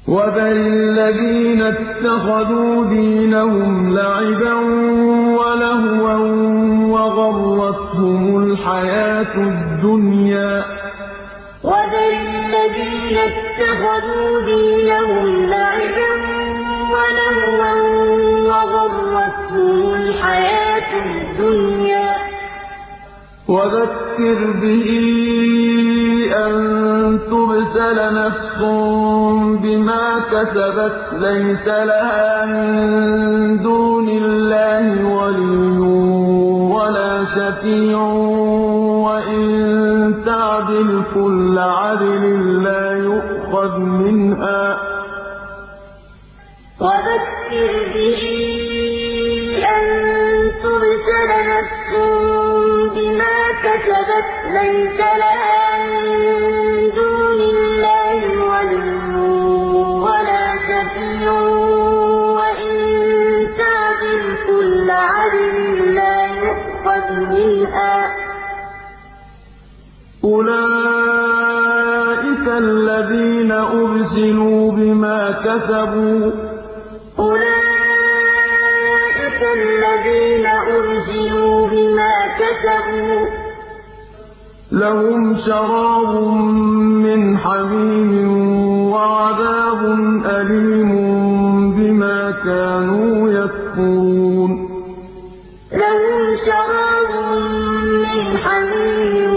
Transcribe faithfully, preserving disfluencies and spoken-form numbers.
وَذَرِ الَّذِينَ اتَّخَذُوا دِينَهُمْ لَعِبًا وَلَهْوًا وَغَرَّتْهُمُ الْحَيَاةُ الدُّنْيَا ۚ وَذَكِّرْ بِهِ أَن تُبْسَلَ نَفْسٌ بِمَا كَسَبَتْ لَيْسَ لَهَا مِن دُونِ اللَّهِ وَلِيٌّ وَلَا شَفِيعٌ وَإِن تَعْدِلْ كُلَّ عَدْلٍ لَّا يُؤْخَذْ مِنْهَا ۗ أُولَٰئِكَ الَّذِينَ أُبْسِلُوا بِمَا كَسَبُوا ۖ لَهُمْ شَرَابٌ مِّنْ حَمِيمٍ وَعَذَابٌ أَلِيمٌ بِمَا كَانُوا يَكْفُرُونَ وَذَرِ الَّذِينَ اتَّخَذُوا دِينَهُمْ لَعِبًا وَلَهْوًا وَغَرَّتْهُمُ الْحَيَاةُ الدُّنْيَا ۚ وَذَكِّرْ بِهِ أَن تُبْسَلَ نَفْسٌ بِمَا كَسَبَتْ لَيْسَ لَهَا مِن دُونِ اللَّهِ وَلِيٌّ وَلَا شَفِيعٌ وَإِن تَعْدِلْ كُلَّ عَدْلٍ لَّا يُؤْخَذْ مِنْهَا ۗ أُولَٰئِكَ الَّذِينَ أُبْسِلُوا بِمَا كَسَبُوا ۖ لَهُمْ شَرَابٌ مِّنْ حَمِيمٍ وَعَذَابٌ أَلِيمٌ بِمَا كَانُوا يَكْفُرُونَ